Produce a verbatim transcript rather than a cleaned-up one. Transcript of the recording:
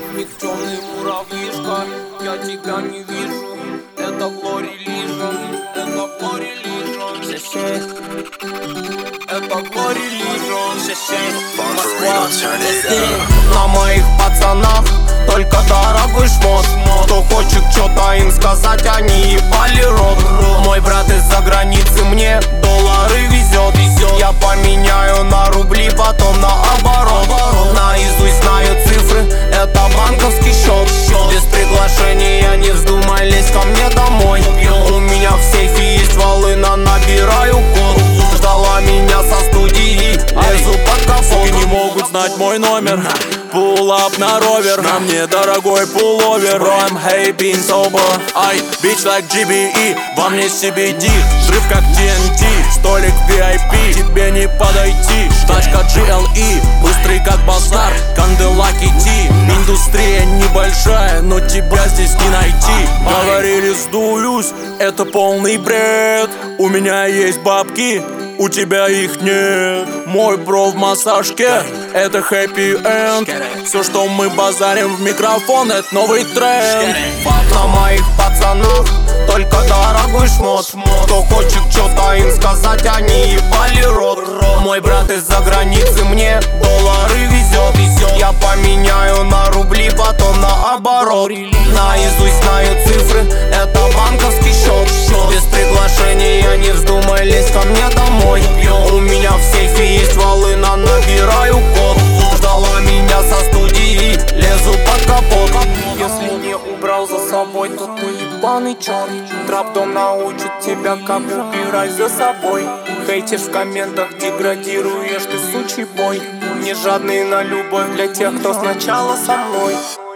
Миг темный муравьишка, я тебя не вижу. Это Glory Legion, это Glory Legion. Шесть-шесть. Это Glory Legion. Шесть-шесть. Москва, на моих пацанах только дорогой шмот. Кто хочет что-то им сказать, они ебали рот. Мой брат из-за границы мне доллары везет. Я поменяю на рубли, потом наоборот. Наизусть знаю цифры, это банковский счет. Без приглашения не вздумай лезть ко мне домой. У меня в сейфе есть волына, набираю код. Ждала меня со студии, лезу под капот. Не могут знать мой номер. Pull up на ровер, на мне дорогой пуловер. Bro, I'm hey, been sober. I bitch like джи би и, во мне си би ди. Взрыв как ти эн ти, столик ви ай пи. Тебе не подойти, тачка джи эл и. Быстрый как базар, канделаки ти. Индустрия небольшая, но тебя здесь не найти. Говорили, сдуюсь, это полный бред. У меня есть бабки, у тебя их нет. Мой бро в массажке, это happy end. Все, что мы базарим в микрофон, это новый тренд. На моих пацанах только дорогой шмот. Кто хочет что-то им сказать, они ебали рот. Мой брат из-за границы мне доллары везет. Я поменяю на рубли, потом наоборот. Наизусть знаю цифры, это банковский счет. Без приглашения не вздумай лезть ко мне домой. У меня в сейфе есть волына, набираю код. Ждала меня со студии, лезу под капот. Если не убрал за собой, то ты ебаный черт. Трап-дом научит тебя, как убирать за собой. Хейтишь в комментах, деградируешь ты, сучий бой. Не жадный на любовь для тех, кто сначала со мной.